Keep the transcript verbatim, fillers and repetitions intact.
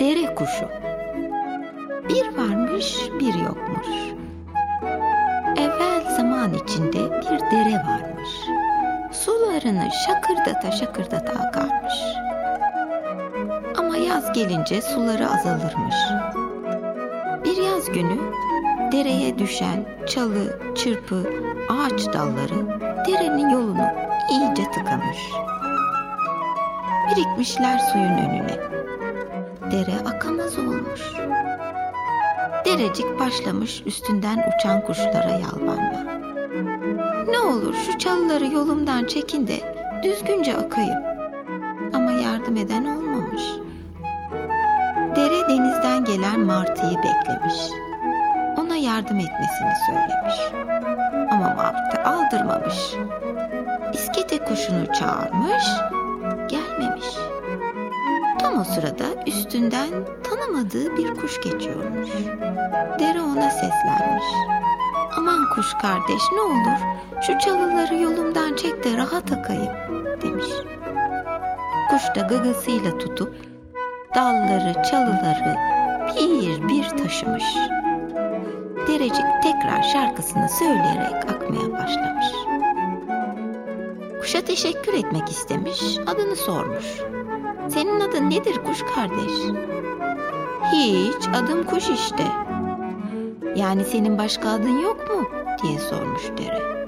Dere kuşu. Bir varmış, bir yokmuş. Evvel zaman içinde bir dere varmış. Sularını şakırdata şakırdata akarmış. Ama yaz gelince suları azalırmış. Bir yaz günü dereye düşen çalı, çırpı, ağaç dalları derenin yolunu iyice tıkamış. Birikmişler suyun önüne. Dere akamaz olmuş. Derecik başlamış üstünden uçan kuşlara yalvarma. Ne olur şu çalıları yolumdan çekin de düzgünce akayım. Ama yardım eden olmamış. Dere denizden gelen martıyı beklemiş. Ona yardım etmesini söylemiş. Ama martı aldırmamış. İskete kuşunu çağırmış, gelmemiş. Tam o sırada üstünden tanımadığı bir kuş geçiyormuş. Dere ona seslenmiş. Aman kuş kardeş, ne olur şu çalıları yolumdan çek de rahat akayım demiş. Kuş da gagasıyla tutup dalları, çalıları bir bir taşımış. Derecik tekrar şarkısını söyleyerek akmaya başlamış. Kuşa teşekkür etmek istemiş, adını sormuş. Senin adın nedir kuş kardeş? Hiç, adım kuş işte. Yani senin başka adın yok mu diye sormuş dere.